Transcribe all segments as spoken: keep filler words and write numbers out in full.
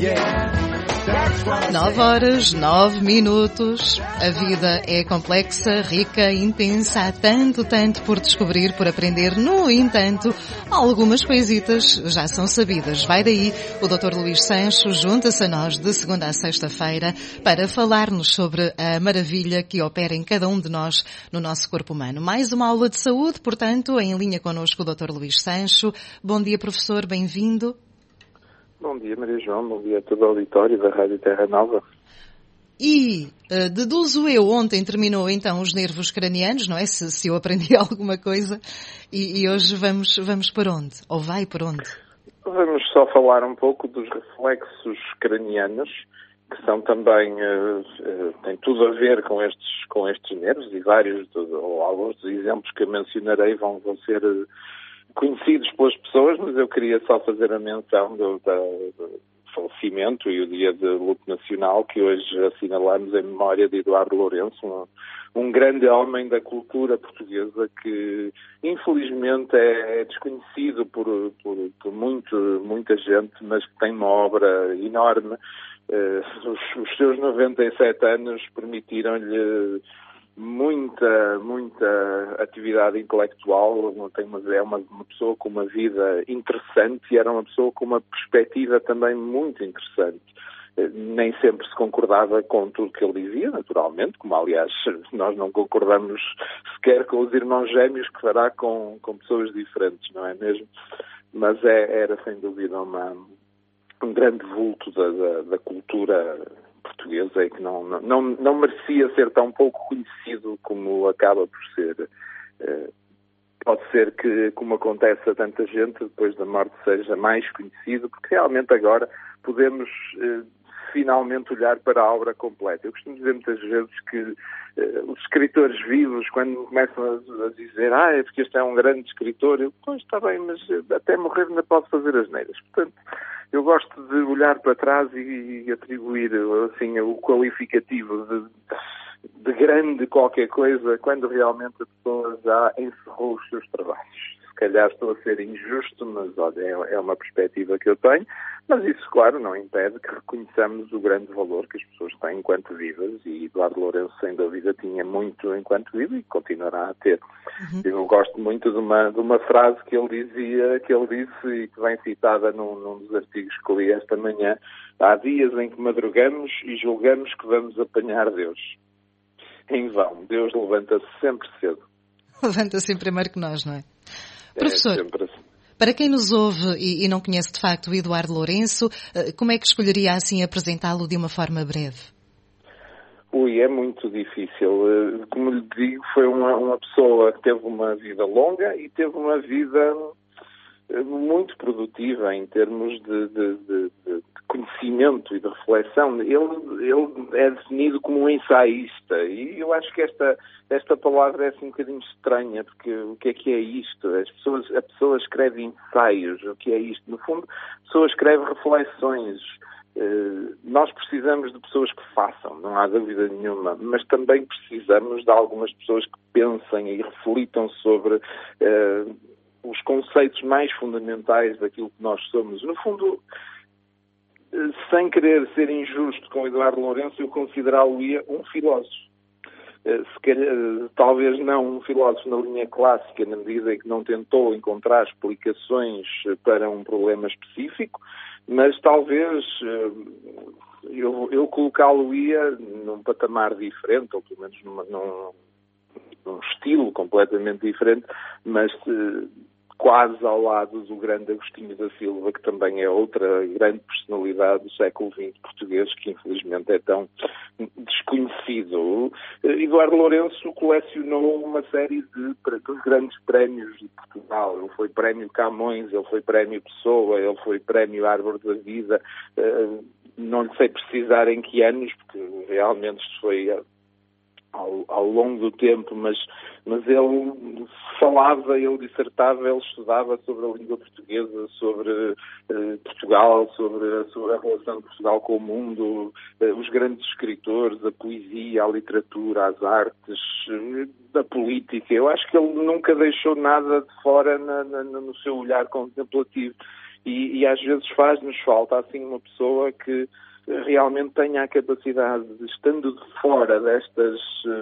Nove horas, nove minutos. A vida é complexa, rica, intensa. Há tanto, tanto por descobrir, por aprender. No entanto, algumas coisitas já são sabidas. Vai daí, o doutor Luís Sancho junta-se a nós de segunda a sexta-feira para falar-nos sobre a maravilha que opera em cada um de nós no nosso corpo humano. Mais uma aula de saúde, portanto, em linha connosco o doutor Luís Sancho. Bom dia, professor, bem-vindo. Bom dia, Maria João. Bom dia a todo o auditório da Rádio Terra Nova. E uh, deduzo eu, ontem terminou então os nervos cranianos, não é? Se, se eu aprendi alguma coisa. E, e hoje vamos, vamos para onde? Ou vai para onde? Vamos só falar um pouco dos reflexos cranianos, que são também, uh, uh, têm tudo a ver com estes, com estes nervos, e vários, do, ou alguns dos exemplos que eu mencionarei vão, vão ser... Uh, conhecidos pelas pessoas, mas eu queria só fazer a menção do, da, do falecimento e o dia de luto nacional que hoje assinalamos em memória de Eduardo Lourenço, um, um grande homem da cultura portuguesa que infelizmente é, é desconhecido por, por, por muito, muita gente, mas que tem uma obra enorme. Uh, os, os seus noventa e sete anos permitiram-lhe muita, muita atividade intelectual. Tem uma, é uma, uma pessoa com uma vida interessante e era uma pessoa com uma perspectiva também muito interessante. Nem sempre se concordava com tudo que ele dizia, naturalmente, como aliás nós não concordamos sequer com os irmãos gêmeos, que fará com, com pessoas diferentes, não é mesmo? Mas é, era sem dúvida uma, um grande vulto da, da, da cultura portuguesa e que não, não, não merecia ser tão pouco conhecido como acaba por ser. Uh, pode ser que, como acontece a tanta gente, depois da morte seja mais conhecido, porque realmente agora podemos uh, finalmente olhar para a obra completa. Eu costumo dizer muitas vezes que uh, os escritores vivos, quando começam a, a dizer ah, é porque este é um grande escritor, eu, pois está bem, mas até morrer ainda posso fazer asneiras. Portanto, eu gosto de olhar para trás e, e atribuir assim, o qualificativo de, de grande qualquer coisa quando realmente a pessoa já encerrou os seus trabalhos. Se calhar estou a ser injusto, mas olha, é, é uma perspectiva que eu tenho. Mas isso, claro, não impede que reconheçamos o grande valor que as pessoas têm enquanto vivas, e Eduardo Lourenço, sem dúvida, tinha muito enquanto vivo e continuará a ter. Uhum. Eu gosto muito de uma, de uma frase que ele dizia, que ele disse e que vem citada num, num dos artigos que li esta manhã: há dias em que madrugamos e julgamos que vamos apanhar Deus. Em vão, Deus levanta-se sempre cedo. Levanta-se primeiro que nós, não é? É, Professor, sempre assim. Para quem nos ouve e, e não conhece de facto o Eduardo Lourenço, como é que escolheria assim apresentá-lo de uma forma breve? Ui, é muito difícil. Como lhe digo, foi uma, uma pessoa que teve uma vida longa e teve uma vida muito produtiva em termos de, de, de, de conhecimento e de reflexão. Ele, ele é definido como um ensaísta e eu acho que esta, esta palavra é assim um bocadinho estranha, porque o que é que é isto? As pessoas, a pessoa escreve ensaios, o que é isto? No fundo, a pessoa escreve reflexões. Uh, nós precisamos de pessoas que façam, não há dúvida nenhuma, mas também precisamos de algumas pessoas que pensem e reflitam sobre uh, os conceitos mais fundamentais daquilo que nós somos. No fundo, sem querer ser injusto com Eduardo Lourenço, eu considerá-lo-ia um filósofo. Se calhar, talvez não um filósofo na linha clássica, na medida em que não tentou encontrar explicações para um problema específico, mas talvez eu, eu colocá-lo-ia num patamar diferente, ou pelo menos numa, num, num estilo completamente diferente, mas quase ao lado do grande Agostinho da Silva, que também é outra grande personalidade do século vinte português, que infelizmente é tão desconhecido. Eduardo Lourenço colecionou uma série de, de grandes prémios de Portugal. Ele foi prémio Camões, ele foi prémio Pessoa, ele foi prémio Árvore da Vida. Não lhe sei precisar em que anos, porque realmente isto foi Ao, ao longo do tempo, mas, mas ele falava, ele dissertava, ele estudava sobre a língua portuguesa, sobre uh, Portugal, sobre a, sobre a relação de Portugal com o mundo, uh, os grandes escritores, a poesia, a literatura, as artes, uh, a política. Eu acho que ele nunca deixou nada de fora na, na, no seu olhar contemplativo. E, e às vezes faz-nos falta, assim, uma pessoa que realmente tenha a capacidade de, estando de fora destas,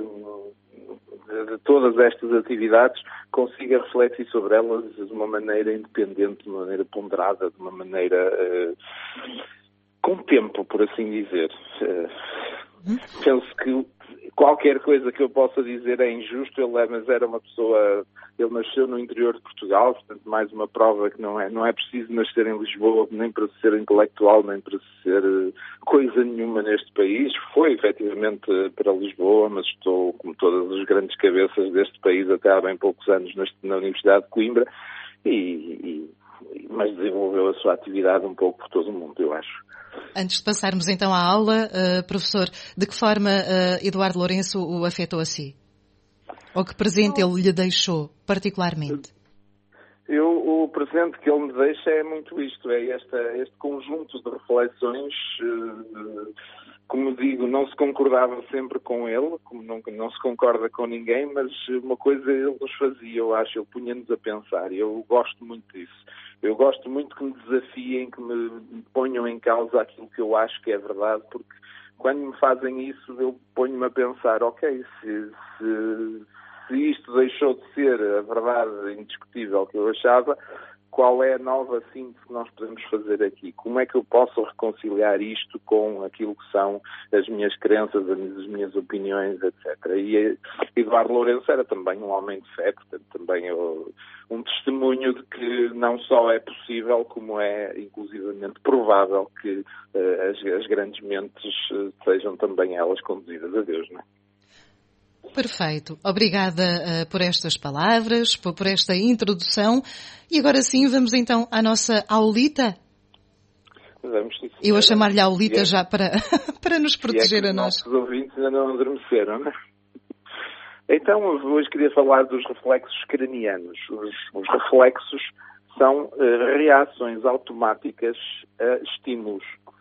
de, de todas estas atividades, consiga refletir sobre elas de uma maneira independente, de uma maneira ponderada, de uma maneira uh, com tempo, por assim dizer. Uh, penso que qualquer coisa que eu possa dizer é injusto. Ele é, mas era uma pessoa, ele nasceu no interior de Portugal, portanto mais uma prova que não é, não é preciso nascer em Lisboa, nem para ser intelectual, nem para ser coisa nenhuma neste país. Foi efetivamente para Lisboa, mas estou, como todas as grandes cabeças deste país, até há bem poucos anos na Universidade de Coimbra, e, e, mas desenvolveu a sua atividade um pouco por todo o mundo, eu acho. Antes de passarmos então à aula, uh, professor, de que forma uh, Eduardo Lourenço o afetou a si? Ou que presente ele lhe deixou, particularmente? Eu, o presente que ele me deixa é muito isto, é esta, este conjunto de reflexões. Uh, como digo, não se concordava sempre com ele, como não, não se concorda com ninguém, mas uma coisa ele nos fazia, eu acho, ele punha-nos a pensar, e eu gosto muito disso. Eu gosto muito que me desafiem, que me ponham em causa aquilo que eu acho que é verdade, porque quando me fazem isso, eu ponho-me a pensar, ok, se, se, se isto deixou de ser a verdade indiscutível que eu achava, qual é a nova síntese que nós podemos fazer aqui? Como é que eu posso reconciliar isto com aquilo que são as minhas crenças, as minhas opiniões, etcétera. E Eduardo Lourenço era também um homem de fé, portanto também eu, um testemunho de que não só é possível, como é inclusivamente provável que uh, as, as grandes mentes uh, sejam também elas conduzidas a Deus, não é? Perfeito. Obrigada uh, por estas palavras, por, por esta introdução. E agora sim, vamos então à nossa aulita. Vamos, sim, eu a chamar-lhe aulita é, já para, para nos proteger é a nós. Os nossos ouvintes ainda não adormeceram, não é? Então, hoje queria falar dos reflexos cranianos. Os, os reflexos são uh, reações automáticas a estímulos.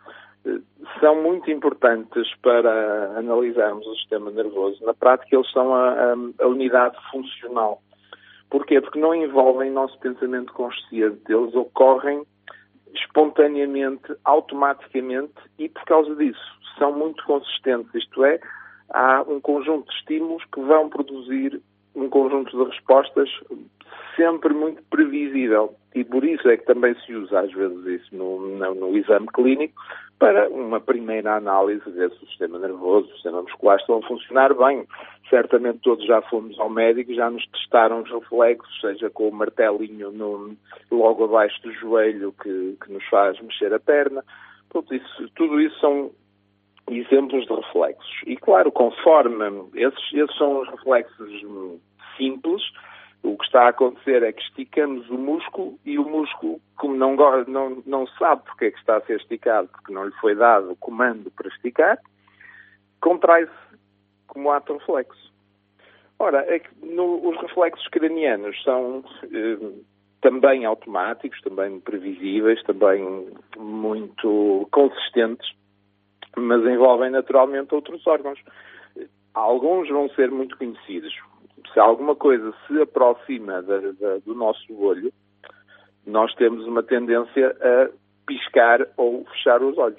São muito importantes para analisarmos o sistema nervoso. Na prática, eles são a, a, a unidade funcional. Porquê? Porque não envolvem nosso pensamento consciente. Eles ocorrem espontaneamente, automaticamente, e por causa disso são muito consistentes. Isto é, há um conjunto de estímulos que vão produzir um conjunto de respostas sempre muito previsível. E por isso é que também se usa, às vezes, isso no, no, no exame clínico, para uma primeira análise, ver se o sistema nervoso, o sistema muscular estão a funcionar bem. Certamente todos já fomos ao médico, já nos testaram os reflexos, seja com o martelinho no, logo abaixo do joelho que, que nos faz mexer a perna. Tudo isso, tudo isso são exemplos de reflexos. E claro, conforme esses, esses são os reflexos simples, o que está a acontecer é que esticamos o músculo e o músculo, como não, não, não sabe porque é que está a ser esticado, porque não lhe foi dado o comando para esticar, contrai-se como ato reflexo. Ora, é que no, os reflexos cranianos são eh, também automáticos, também previsíveis, também muito consistentes, mas envolvem naturalmente outros órgãos. Alguns vão ser muito conhecidos. Se alguma coisa se aproxima da, da, do nosso olho, nós temos uma tendência a piscar ou fechar os olhos.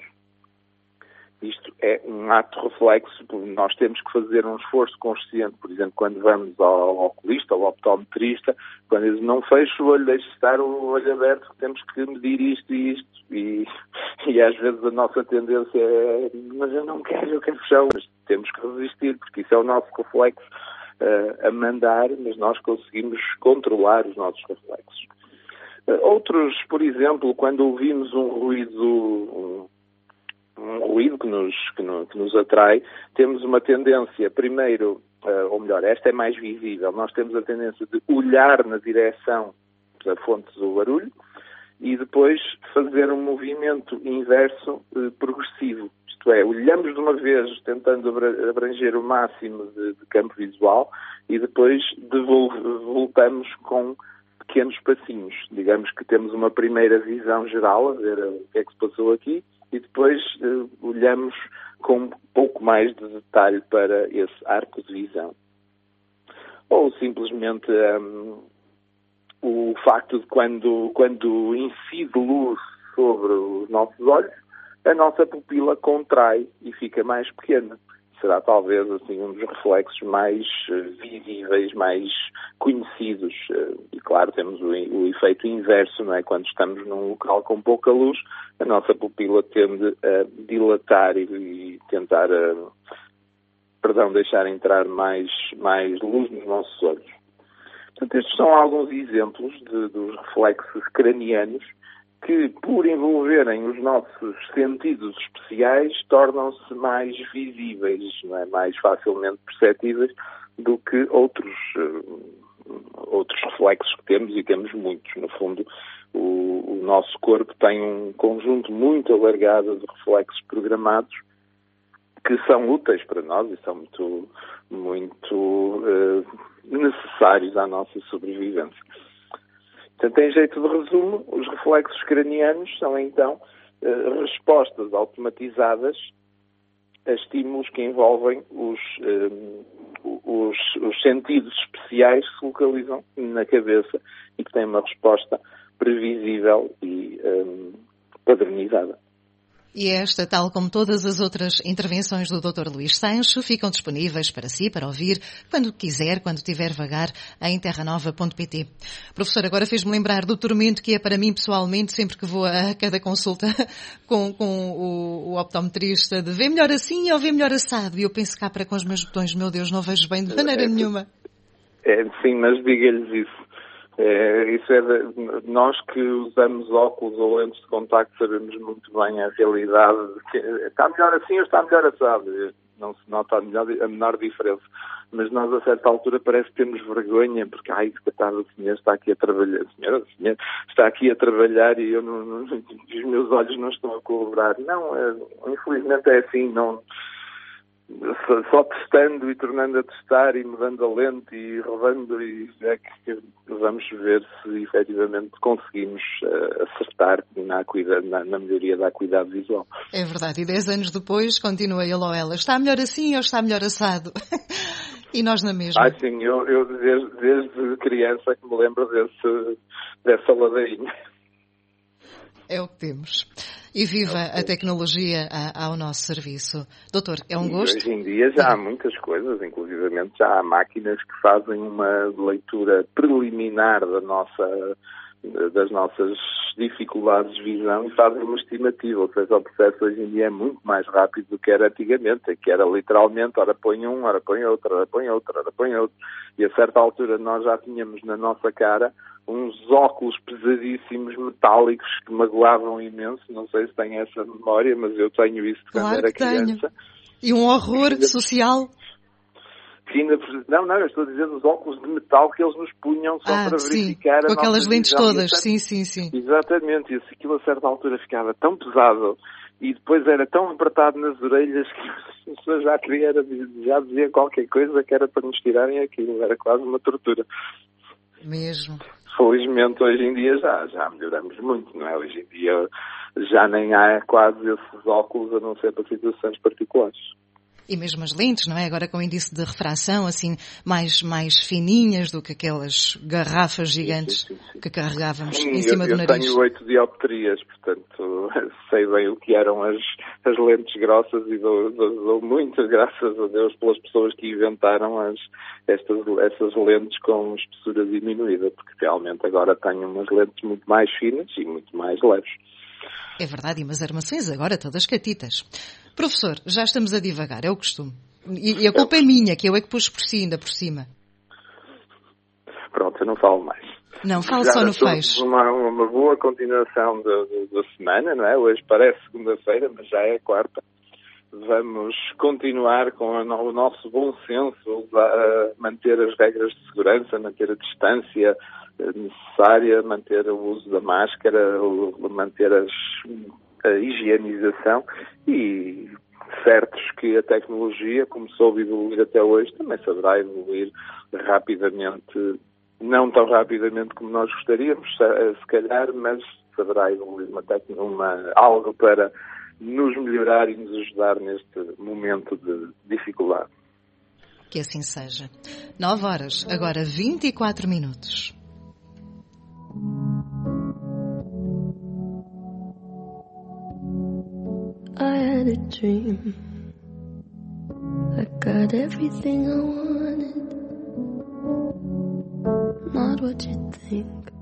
Isto é um ato reflexo, nós temos que fazer um esforço consciente, por exemplo, quando vamos ao oculista, ao optometrista, quando eles não fecham o olho, deixam estar o olho aberto, temos que medir isto e isto, e, e às vezes a nossa tendência é, mas eu não quero, eu quero fechar o olho, temos que resistir, porque isso é o nosso reflexo uh, a mandar, mas nós conseguimos controlar os nossos reflexos. Uh, outros, por exemplo, quando ouvimos um ruído, um, um ruído que nos, que, no, que nos atrai, temos uma tendência, primeiro, uh, ou melhor, esta é mais visível, nós temos a tendência de olhar na direção da fonte do barulho e depois fazer um movimento inverso uh, progressivo. Isto é, olhamos de uma vez tentando abranger o máximo de, de campo visual e depois devolve, voltamos com pequenos passinhos. Digamos que temos uma primeira visão geral, a ver o que é que se passou aqui, e depois uh, olhamos com um pouco mais de detalhe para esse arco de visão. Ou simplesmente um, o facto de quando, quando incide luz sobre os nossos olhos, a nossa pupila contrai e fica mais pequena. Será talvez assim um dos reflexos mais uh, visíveis, mais conhecidos. Uh, e claro, temos o, o efeito inverso, não é? Quando estamos num local com pouca luz, a nossa pupila tende a dilatar e, e tentar, uh, perdão, deixar entrar mais, mais luz nos nossos olhos. Portanto, estes são alguns exemplos de, dos reflexos cranianos que, por envolverem os nossos sentidos especiais, tornam-se mais visíveis, não é? Mais facilmente perceptíveis do que outros, uh, outros reflexos que temos, e temos muitos. No fundo, o, o nosso corpo tem um conjunto muito alargado de reflexos programados que são úteis para nós e são muito, muito uh, necessários à nossa sobrevivência. Portanto, em jeito de resumo, os reflexos cranianos são, então, uh, respostas automatizadas a estímulos que envolvem os, uh, os, os sentidos especiais que se localizam na cabeça e que têm uma resposta previsível e um, padronizada. E esta, tal como todas as outras intervenções do doutor Luís Sancho, ficam disponíveis para si, para ouvir, quando quiser, quando tiver vagar, em terra nova ponto pt. Professor, agora fez-me lembrar do tormento que é para mim, pessoalmente, sempre que vou a cada consulta com, com o, o optometrista, de ver melhor assim ou ver melhor assado. E eu penso cá para com os meus botões, meu Deus, não vejo bem de maneira é, nenhuma. É, sim, mas diga-lhes isso. É, isso é de, nós que usamos óculos ou lentes de contacto sabemos muito bem a realidade. Que está melhor assim ou está melhor assado? Não se nota a, melhor, a menor diferença. Mas nós, a certa altura, parece que temos vergonha, porque, ai, coitado, o senhor está aqui a trabalhar, a senhora, o senhor está aqui a trabalhar e eu não, não, os meus olhos não estão a colaborar. Não, é, infelizmente é assim, não... Só, só testando e tornando a testar e mudando a lente e rodando, e é que vamos ver se efetivamente conseguimos uh, acertar na, acuidade, na, na melhoria da acuidade visual. É verdade, e dez anos depois continua ele ou ela. Está melhor assim ou está melhor assado? E nós na mesma. Ah, sim, eu, eu desde, desde criança que me lembro desse, dessa ladainha. É o que temos. E viva a tecnologia ao nosso serviço. Doutor, é um gosto? Hoje em dia já há muitas coisas, inclusivamente já há máquinas que fazem uma leitura preliminar da nossa, das nossas dificuldades de visão e fazem uma estimativa. Ou seja, o processo hoje em dia é muito mais rápido do que era antigamente, que era literalmente, ora põe um, ora põe outro, ora põe outro, ora põe outro. E a certa altura nós já tínhamos na nossa cara uns óculos pesadíssimos, metálicos, que magoavam imenso. Não sei se tem essa memória, mas eu tenho isso de quando claro era que tenho. criança. E um horror ainda, social. Que ainda, não, não, eu estou a dizer os óculos de metal que eles nos punham só ah, para sim, verificar a com aquelas nossa lentes visão. todas, sim, sim, sim. Exatamente, e aquilo a certa altura ficava tão pesado e depois era tão apertado nas orelhas que as pessoas já queriam, já dizia qualquer coisa que era para nos tirarem aquilo, era quase uma tortura. Mesmo. Felizmente hoje em dia já, já melhoramos muito, não é? Hoje em dia já nem há quase esses óculos a não ser para situações particulares. E mesmo as lentes, não é? Agora com índice de refração, assim, mais, mais fininhas do que aquelas garrafas gigantes sim, sim, sim, sim. que carregávamos sim, em cima eu, do nariz. Eu tenho oito dioptrias, portanto sei bem o que eram as, as lentes grossas e dou, dou, dou muitas graças a Deus pelas pessoas que inventaram as, estas, essas lentes com espessura diminuída, porque realmente agora tenho umas lentes muito mais finas e muito mais leves. É verdade, e umas armações agora todas catitas. Professor, já estamos a divagar, é o costume. E, e a culpa é minha, que eu é que pus por si, ainda por cima. Pronto, eu não falo mais. Não, falo só no fecho. Uma, uma boa continuação da, da semana, não é? Hoje parece segunda-feira, mas já é quarta. Vamos continuar com a, o nosso bom senso, a manter as regras de segurança, manter a distância necessária, manter o uso da máscara, manter as, a higienização e certos que a tecnologia, como soube evoluir até hoje, também saberá evoluir rapidamente, não tão rapidamente como nós gostaríamos, se calhar, mas saberá evoluir uma, uma, algo para nos melhorar e nos ajudar neste momento de dificuldade. Que assim seja. Nove horas, agora vinte e quatro minutos. had a dream. I got everything I wanted, not what you think.